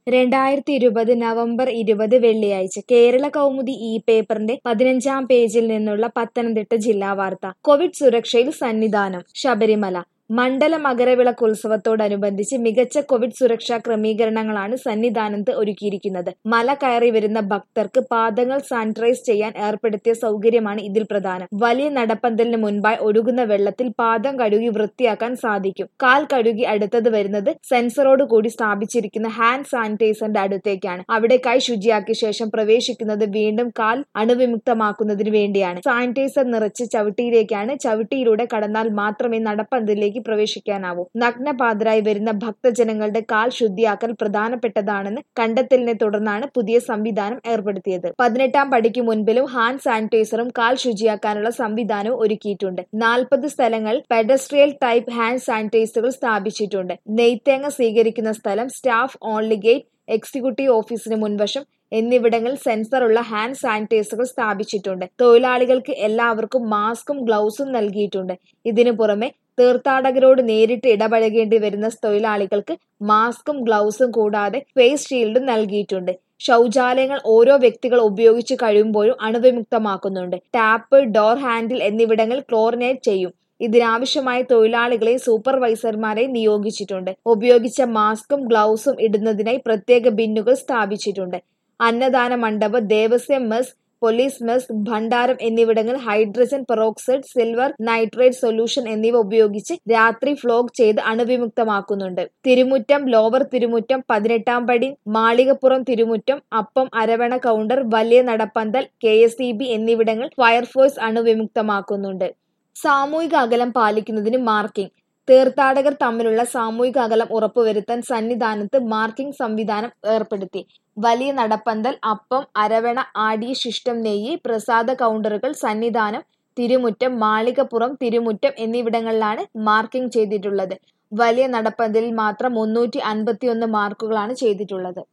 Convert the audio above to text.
2020 November 20 വെള്ളിയാഴ്ച കേരള കൗമുദി പേപ്പറിന്റെ 15-ാം പേജിൽ നിന്നുള്ള പത്തനംതിട്ട ജില്ലാ വാർത്ത. കോവിഡ് സുരക്ഷയിൽ സന്നിധാനം. ശബരിമല മണ്ഡല മകരവിളക്കോത്സവത്തോടനുബന്ധിച്ച് മികച്ച കോവിഡ് സുരക്ഷാ ക്രമീകരണങ്ങളാണ് സന്നിധാനത്ത് ഒരുക്കിയിരിക്കുന്നത്. മല കയറി വരുന്ന ഭക്തർക്ക് പാദങ്ങൾ സാനിറ്റൈസ് ചെയ്യാൻ ഏർപ്പെടുത്തിയ സൗകര്യമാണ് ഇതിൽ പ്രധാനം. വലിയ നടപ്പന്തലിന് മുൻപായി ഒഴുകുന്ന വെള്ളത്തിൽ പാദം കഴുകി വൃത്തിയാക്കാൻ സാധിക്കും. കാൽ കഴുകി അടുത്തത് വരുന്നത് സെൻസറോട് കൂടി സ്ഥാപിച്ചിരിക്കുന്ന ഹാൻഡ് സാനിറ്റൈസറിന്റെ അടുത്തേക്കാണ്. അവിടെ കൈ ശുചിയാക്കിയ ശേഷം പ്രവേശിക്കുന്നത് വീണ്ടും കാൽ അണുവിമുക്തമാക്കുന്നതിന് വേണ്ടിയാണ്. സാനിറ്റൈസർ നിറച്ച് ചവിട്ടിയിലേക്കാണ്. ചവിട്ടിയിലൂടെ കടന്നാൽ മാത്രമേ നടപ്പന്തലിലേക്ക് പ്രവേശിക്കാനാവൂ. നഗ്നപാതരായി വരുന്ന ഭക്തജനങ്ങളുടെ കാൽ ശുദ്ധിയാക്കൽ പ്രധാനപ്പെട്ടതാണെന്ന് കണ്ടെത്തലിനെ തുടർന്നാണ് പുതിയ സംവിധാനം ഏർപ്പെടുത്തിയത്. 18-ാം പടിക്ക് മുൻപിലും ഹാൻഡ് സാനിറ്റൈസറും കാൽ ശുചിയാക്കാനുള്ള സംവിധാനവും ഒരുക്കിയിട്ടുണ്ട്. 40 സ്ഥലങ്ങളിൽ പെഡസ്ട്രിയൽ ടൈപ്പ് ഹാൻഡ് സാനിറ്റൈസറുകൾ സ്ഥാപിച്ചിട്ടുണ്ട്. നെയ്ത്തേങ്ങ സ്വീകരിക്കുന്ന സ്ഥലം, സ്റ്റാഫ് ഓൺലി ഗേറ്റ്, എക്സിക്യൂട്ടീവ് ഓഫീസിന് മുൻവശം എന്നിവിടങ്ങളിൽ സെൻസറുള്ള ഹാൻഡ് സാനിറ്റൈസറുകൾ സ്ഥാപിച്ചിട്ടുണ്ട്. തൊഴിലാളികൾക്ക് എല്ലാവർക്കും മാസ്കും ഗ്ലൗസും നൽകിയിട്ടുണ്ട്. ഇതിനു പുറമെ തീർത്ഥാടകരോട് നേരിട്ട് ഇടപഴകേണ്ടി വരുന്ന തൊഴിലാളികൾക്ക് മാസ്കും ഗ്ലൗസും കൂടാതെ ഫേസ് ഷീൽഡും നൽകിയിട്ടുണ്ട്. ശൗചാലയങ്ങൾ ഓരോ വ്യക്തികൾ ഉപയോഗിച്ച് കഴിയുമ്പോഴും അണുവിമുക്തമാക്കുന്നുണ്ട്. ടാപ്പ്, ഡോർ ഹാൻഡിൽ എന്നിവിടങ്ങൾ ക്ലോറിനേറ്റ് ചെയ്യും. ഇതിനാവശ്യമായ തൊഴിലാളികളെയും സൂപ്പർവൈസർമാരെയും നിയോഗിച്ചിട്ടുണ്ട്. ഉപയോഗിച്ച മാസ്കും ഗ്ലൗസും ഇടുന്നതിനായി പ്രത്യേക ബിന്നുകൾ സ്ഥാപിച്ചിട്ടുണ്ട്. അന്നദാന മണ്ഡപം, ദേവസ്വം മെസ്, പോലീസ് മെസ്, ഭണ്ഡാരം എന്നിവിടങ്ങളിൽ hydrogen peroxide, silver nitrate solution എന്നിവ ഉപയോഗിച്ച് രാത്രി ഫ്ലോഗ് ചെയ്ത് അണുവിമുക്തമാക്കുന്നുണ്ട്. തിരുമുറ്റം, ലോവർ തിരുമുറ്റം, 18-ാം പടി, മാളികപ്പുറം തിരുമുറ്റം, അപ്പം, അരവണ കൗണ്ടർ, വലിയ നടപ്പന്തൽ, KSEB എന്നിവിടങ്ങൾ ഫയർഫോഴ്സ് അണുവിമുക്തമാക്കുന്നുണ്ട്. സാമൂഹിക അകലം പാലിക്കുന്നതിന് മാർക്കിംഗ്. തീർത്ഥാടകർ തമ്മിലുള്ള സാമൂഹിക അകലം ഉറപ്പുവരുത്താൻ സന്നിധാനത്ത് മാർക്കിംഗ് സംവിധാനം ഏർപ്പെടുത്തി. വലിയ നടപ്പന്തൽ, അപ്പം, അരവണ, ആടിയ ശിഷ്ടം നെയ്യ്, പ്രസാദ കൗണ്ടറുകൾ, സന്നിധാനം, തിരുമുറ്റം, മാളികപ്പുറം തിരുമുറ്റം എന്നിവിടങ്ങളിലാണ് മാർക്കിംഗ് ചെയ്തിട്ടുള്ളത്. വലിയ നടപ്പന്തലിൽ മാത്രം 351 മാർക്കുകളാണ് ചെയ്തിട്ടുള്ളത്.